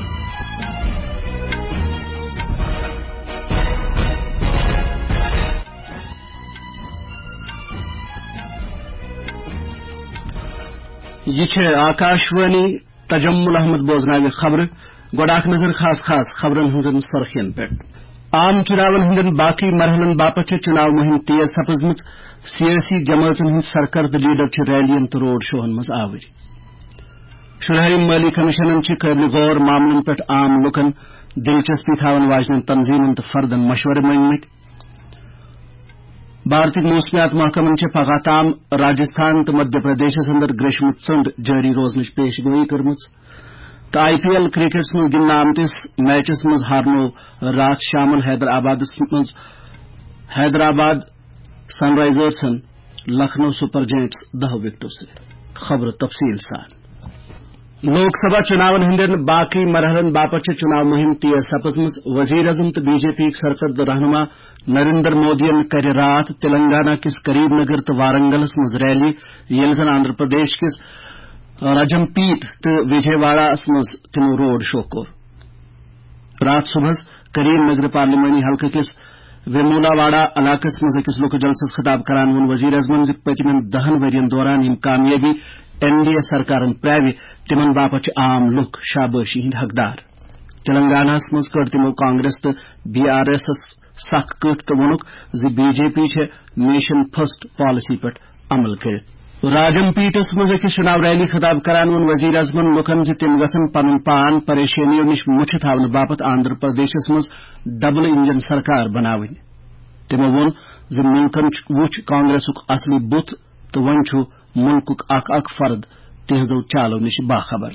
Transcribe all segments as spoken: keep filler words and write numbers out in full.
یہ آکاشوانی تجمل احمد بوزناوی خبر گوڑاک نظر خاص خاص خبرن ہزن سرخین پہ عام چناون ہندن باقی مرحلن باپت چناو مہم تیز سپزمت سیاسی جماعتن ہند سرکرد لیڈر چھ ریلین تو روڈ شوہن مز آوری شرحی مالی کمیشنن چھ قابل غور معاملن پہ عام لکن دلچسپی تھاون واجن تنظیمن تو فردن مشورہ منگمت بھارتی موسمیات محکمن چھ پگہ تام راجستھان تو مدھیہ پردیش اندر گریشم ژنڈ جاری روزنچ پیش گوئی کرمت تو آئی پی ایل کرکٹس من گندنہ آمتس میچس مز ہارنو رات شامن حیدرآباد مز حیدرآباد سن رائزرسن لکھنؤ سپر جائنٹس دہ وکٹوں سے خبر تفصیل سان لوک سبھا چناون ہندن باقی مرحلن باپت چناو مہم تیز سپزمز وزیر اعظم تو بی جے پی سرکرد رہنما نریندر مودین کر رات تلنگانہ کس کریم نگر تو وارنگلس مز ریلی یل زن آندھرا پردیش کس رجم پیٹ تو وجے واڑا مز تمو روڈ شو کور رات صبح کریم نگر پارلیمانی حلقہ کس ویمولا واڑا علاقہ مز اکس لوک جلسس خطاب کران ون وزیر اعظم پتمن دہن ورین دوران یم کامیابی این ڈی اے سرکارن پراوِ تمن باپت عام لک شاباشی ہند حقدار تلنگانہ مز کر تمو کانگریس تو بی آر ایس سخ کٹ تو وونک زِ بی جے پی چھ نیشن فرسٹ پالسی پہ عمل کر راجم پیٹس مز اکس چناو ریلی خطاب کران ون وزیر اعظمن لکن زِ تم گژھن پنن پان پریشانیوں نش مٹھ تھاون باپت آندھرا پردیشس مز ڈبل انجن سرکار بناون تمو وون زِ ملکن وچ کانگریسک اصلی بت تو ون چھ ملک اک اک فرد تہذو چالو نش باخبر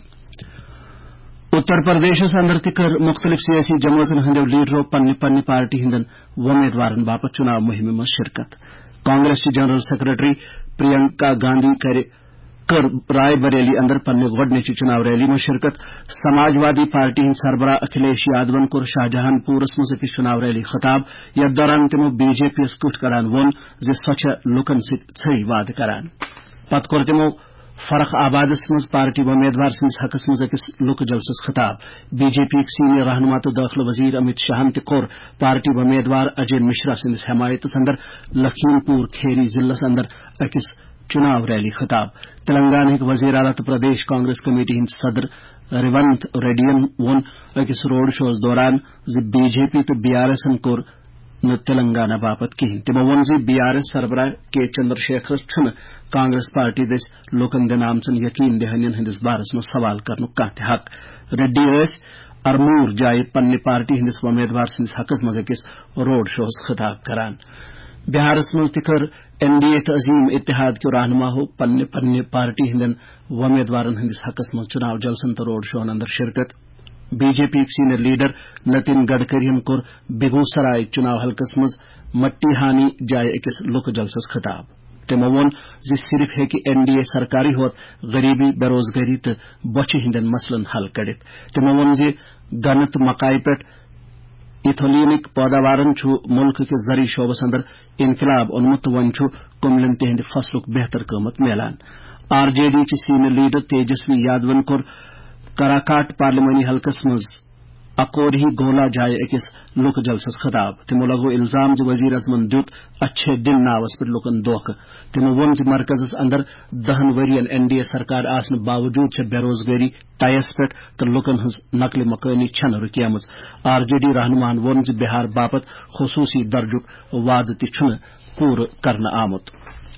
اتر پردیشس اندر تہ کر مختلف سیاسی جماعتن ہندو لیڈرو پنہ پنہ پارٹی ہندن ومیدوارن باپت چناو مہم مز شرکت کانگریس کی جنرل سیکرٹری پرینکا گاندھی کر کر رائے بریلی اندر پنہ گۄڈنچ چناو ریلی میں شرکت سماجوادی پارٹی ہند سربراہ اکھلیش یادون کور شاہجہان پورس مز اکس چناو ریلی خطاب یتھ دوران تمو بی جے پی یس کٹ کران وون زِ سۄ چھےٚ لُکن سۭتۍ ژھٔرۍ وعدٕ کران پتہ کوٚر تمو فرق آبادس مز پارٹی امیدوار سندس حقس مز اکس لک جلسس خطاب بی جے پی سینئر رہنما تو داخلہ وزیر امت شاہن تہ کور پارٹی امیدوار اجے مشرا سندس حمایتس اندر لکھیم پور کھیری ضلع اندر اکس چناو ریلی خطاب تلنگانہ وزیر اعلی تو پردیش کانگریس کمیٹی ہند صدر ریونت ریڈین وون اکس روڈ شوز دوران زِ بی جے پی تو بی آر ایسن کور نہ تلنگانہ باپت کہین تمو وون زِ بی آر ایس سربراہ کے چندر شیکھرس چھن کانگریس پارٹی دس لوکن دن آمژن یقین دہانین ہندس بارس مز سوال کرنک کانٛہہ تہ حق ریڈی ٲسۍ ارمور جایہ پنہ پارٹی ہندس امیدوار سندس حقس مز اکس روڈ شوز خطاب کران بہارس مز تہ کر این ڈی اے تو عظیم اتحاد کے رہنما ہو پنہ پنہ پارٹی ہندن امیدوارن ہندس حقس مز چناو جلسن تو روڈ شوہن اندر شرکت B J P senior leader Nitin Gadkari کور بیگوسرائے چناو حلقس مز مٹی ہانی جائے اکس لک جلسس خطاب تمو وون زِ صرف ہیکہ این ڈی اے سرکاری ہوت غریبی بے روزگاری تو بوچھہ ہندین مسلن حل کڑت تمو وون زِ گنہ تو مکائی پہ ایتھولینک پٲداوارن چھ ملک کس زرعی شعبس اندر انقلاب اونمت تو ون چھ کملن تہند فصلک بہتر قیمت میلان آر جے ڈی چہ سینئر لیڈر تیجسوی یادون کور کراکاٹ پارلیمانی حلقس مز اکورہی گولا جائے اکس لک جلسس خطاب تمو لگو الزام زِ وزیر اعظمن دیت اچھے دن ناوس پہ لکن دھوکہ تمو وون زِ مرکزس اندر دہن ورین این ڈی اے سرکار آسن باوجود چھ بے روزگاری ٹائس پہ تو لکن ہز نقل مکانی چھن رکیمز آر جے ڈی رہنمان وون زِ بہار باپت خصوصی درجک وعدہ تہ چھن پور کرنہ آمت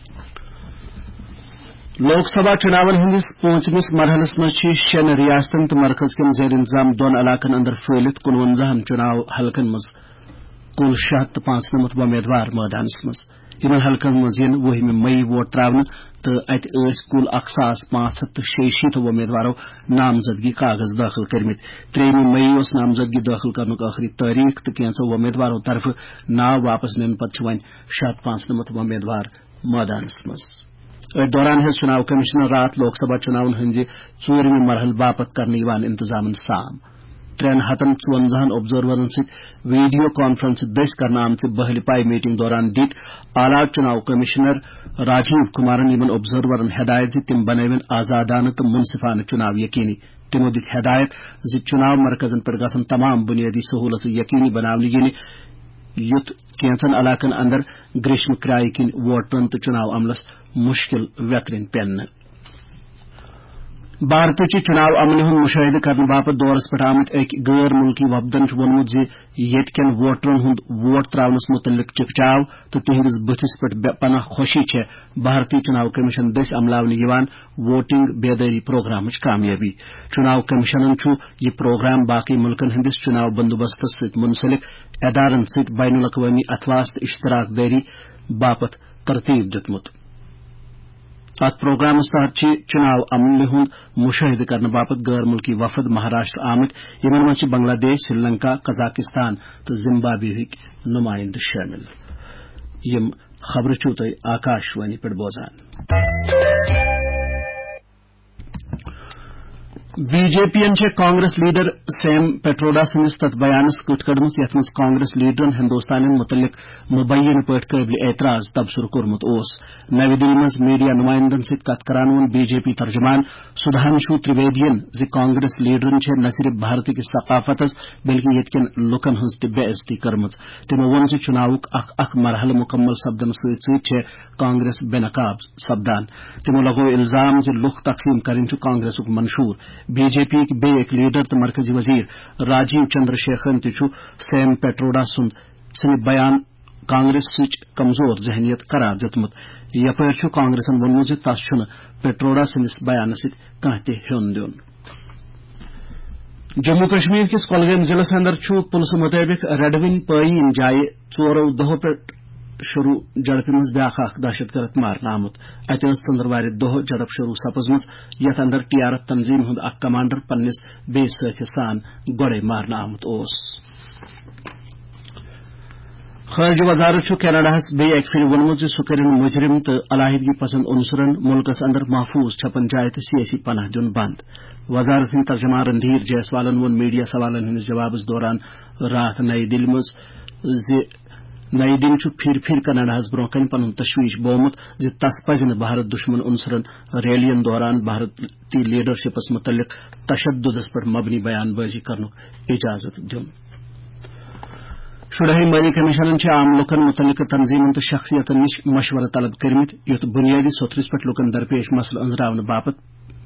لوک سبھا چناون ہندس پانچمس مرحلس مز شین ریاستن تو مرکز کن زیر انتظام دون علاقن اندر پھہلت کنونزہن چناو حلقن مز کل شیٚے ہتھ تو پانچ نمت امیدوار میدانس مز یمن حلقن مز ین وہم مئی ووٹ تراون تو ات ٲسۍ کل اکھ ساس پانژھ ہتھ تو شیٚیہِ شیٖتھ امیدوارو نامزدگی کاغذ داخل کرمت ترٛیٚیِمہِ مئی اس نامزدگی داخل کرنک آخری تاریخ تو کینژو امیدوارو طرف ناو واپس نن پتہ وۄنۍ شیٚے ہتھ پانژھ نمت امیدوار میدانس مز ات دوران ہز چناو کمیشنر رات لوک سبھا چناون ہندِ ژوٗرمہِ مرحل باپت کرنہٕ یوان انتظامن سام ترین ہتن ژونزہن اوبزرورن ست ویڈیو کانفرنس دٔسۍ کرنہٕ آمژِ بہلہِ پاے میٹنگ دوران دِتۍ اعلی چناو کمشنر راجیو کمارن یمن اوبزرورن ہدایت زِ تم بنٲوِن آزادانہ تو منصفانہ چناو یقینی تمو دت ہدایت ز چناو مرکزن پہ گژھن تمام بنیادی سہولت یقینی بناونہٕ ینہِ یُتھ کینژن علاقن اندر گریشم کرایہ کن ووٹرن تو چناو عملس مشکل ویترن پینہ بھارتچ چناو عملہ ہند مشاہدہ کرنے باپت دورس پہ آمت اک غیر ملکی وفدن وونمت زِ ییٚتہِ کٮ۪ن ووٹرن ہند ووٹ تراونس متعلق چکچاو تو تہندس بتھس پہ پناہ خوشی چھے بھارتی چناو کمیشن دس عملاونہ یوان ووٹنگ بیداری پروگرامچ کامیابی چناو کمیشنن چھُ یہ پروگرام باقی ملکن ہندس چناو بندوبستس ست منسلک ادارن ست بین الاقوامی اتھواس تو اشتراک داری باپت ترتیب دتمت ات پروگرامس تحت چناو عملہ ہند مشاہدہ کرنے باپت غیر ملکی وفد مہاراشٹر آمت یمن مز بنگلہ دیش سری لنکا قزاقستان تو زمبابوے نمائندہ شامل یم خبر چھو تُہۍ آکاشوانی پہ بوزان بی جے پی ین کانگریس لیڈر سیم پیٹروڈا سندس تت بیانس کٹ کڑمت یت مز کانگریس لیڈرن ہندوستان متعلق مبینہ پہ قابل اعتراض تبصر کورمت اس نو دلی مز میڈیا نمائندن ست کت کران وون بی جے پی ترجمان سدھانشو تریویدین ز کانگریس لیڈرن نہ صرف بھارت کس ثقافتس بلکہ یت کن لکن ہز تہ بے عزتی کرمت تمو وون ز چناوک اخ اخ مرحلہ مکمل سپدن ست ست کانگریس بے نقاب سپدان تمو لگو الزام ز لکھ تقسیم کرن کانگریسک منشور بی جے پی بے ایک لیڈر تو مرکزی وزیر راجیو چندر شیخرن تہ سیم پیٹروڈا سند سند بیان کانگریس کمزور ذہنیت قرار دتمت یپر کانگریسن وونمت ز تس چھ پیٹروڈا سندس بیان ست کانٛہہ تہ ہیوٚن دیُن جموں کشمیر کس کۄلگٲمۍ ضلعس اندر پُلسہٕ مطٲبق ریڈوٕنۍ پٲیین جایہِ ژورو دۄہو پٮ۪ٹھ شروع جڑپہ مز بیاکھ اخ دہشت گرد مارنہ آمت ات ژندروارِ دۄہ جڑپ شروع سپزمژ یتھ اندر ٹی آر ایف تنظیم ہند اخ کمانڈر پننس بیس ساتھس سان گۄڈے مارنہ آمت اوس خارجہ وزارت کینیڈاہس بیٚیہِ اکہِ پھِرِ ووٚنمُت زِ سُہ کَرن مجرم تو علاحدگی پسند عنصرن ملکس اندر محفوظ چھپن جایہ تو سیاسی پناہ دیُن بند وزارت ہند ترجمان رندھیر جیسوالن ووٚن میڈیا سوالن ہندس جوابس دوران راتھ نئی دلہِ منٛز زِ نئی دن پھر پھر کینیڈاہس برو کن پن تشویش بومت زِ تس پزِ نہٕ بھارت دشمن عنصرن ریلین دوران بھارتی لیڈرشپس متعلق تشددس پہ مبنی بیان بازی کرنک اجازت دن شرحی مالی کمیشنن عام لکن متعلق تنظیمن تو شخصیتن نش مشورہ طلب کرمت یت بنیادی ستھرس پہ لکن درپیش مسئلہ انزراون باپت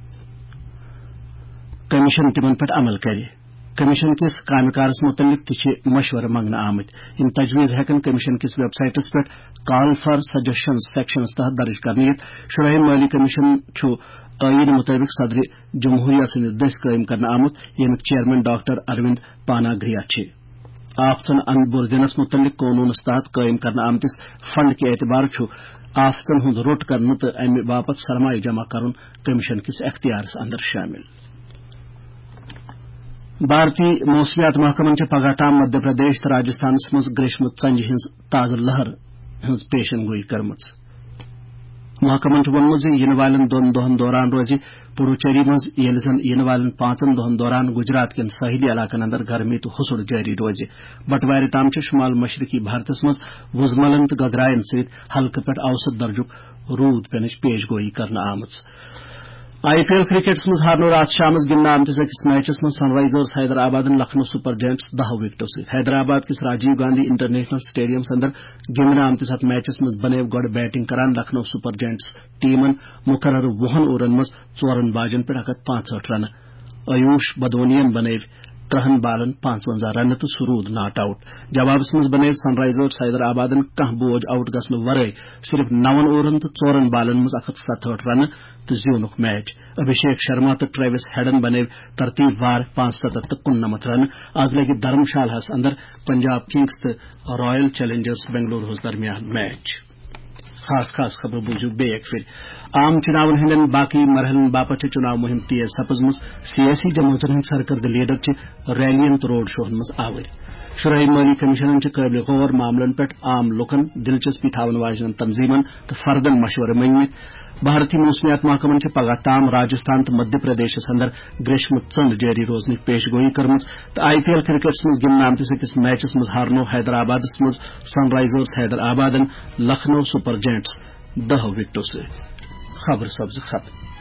کمیشن تمن پہ عمل کر کمیشن کس کامہ کارس متعلق تہ مشورہ منگنہ آمت یم تجویز ہیکن کمیشن کس ویب سائٹس پہ کال فار سجیشنز سیکشنس تحت درج کرنے یت شرح مالی کمیشن آئین مطابق صدر جمہوریہ سندس دس قائم کرنے آمت یمیک چیئرمین ڈاکٹر اروند پاناگریا آفژن ان بردنس متعلق قانونس تحت قائم کرنے آمتس فنڈ کے اعتبار آفژن ہند روٹ کرنے تو امہ باپت سرمایہ جمع کرن کمیشن کس اختیارس اندر شامل بھارتی موسمیات محکمن پگہ تام مدھیہ پردیش تو راجستھانس مز گریشم ژنجہ ہز تازہ لہر ہز پیشن گوئی کرمژ محکمن وونمت زِ ین والن دون دہن دوران روزِ پڈوچیری مز ییٚلہِ زن ین والن پانژن دہن دوران گجرات کٮ۪ن ساحلی علاقن اندر گرمی تو حسر جاری روزِ بٹوارِ تام شمال مشرقی بھارتس مز وُزملن تو گگرائن سۭتۍ ہلکہٕ پٮ۪ٹھ اوسط درجُک روٗد پینٕچ پیش گوئی کرنہٕ آمٕژ آئی پی ایل کرکٹس مز ہارنو رات شامس گندنہ آمتس أکس میچس مز Sunrisers Hyderabad Lucknow Super Giants دہو وکٹو ست حیدرآباد کس راجیو گاندھی انٹرنیشنل سٹیڈیم اندر گندنہ آمتس اتھ میچس مز بنیو گۄڈٕ بیٹنگ کران لکھنؤ سپر جائنٹس ٹیمن مقرر وُہن اوورن مز ژورن باجن پہ اکھ ہتھ پانژہٲٹھ رنہٕ آیوش بدونین بنیو ترہن بالن پانژونزہ رنہٕ تو سہ روٗد ناٹ آؤٹ جوابس مز بنیو سن رائزرز حیدرآبادن کانٛہہ بوج آؤٹ گژھنہٕ ورٲے صرف نون اوورن تو ژورن بالن مز اکھ ہتھ ستہٲٹھ رنہٕ تو زیوٗنُکھ میچ ابھیشیک شرما تو ٹریوس ہیڈن بنیو ترتیب وار پانچ ستتھ تو کننمتھ رنہٕ آز لگہِ دھرمشالہس اندر پنجاب کنگز تو رائل چیلنجرز بنگلورو درمیان میچ خاص خاص خبر بوزو بیٚیہِ اکہِ پھِرِ عام چُناون ہندین باقی مرحلن باپت چُناو مہم تیز سپزمژ سیاسی جماعتن ہند سرکردٕ لیڈر ریلین تو روڈ شوہن مز آوٕرۍ شرعی مالی کمیشنن قابل غور معاملن پہ عام لکن دلچسپی تھاون واجنن تنظیمن تو فردن مشورہ منگمت بھارتی موسمیات محکمن پگہ تام راجستھان تو مدھیہ پردیشس اندر گریشم ژنڈ جاری روزن پیش گوئی کرمژ تو آئی پی ایل کرکٹس مز گندنہ آمتس أکس میچس مز ہارنو حیدرآبادس مز سن رائزرز حیدرآبادن لکھنؤ سپر جائنٹس دہو وکٹو ست خبر سبز ختم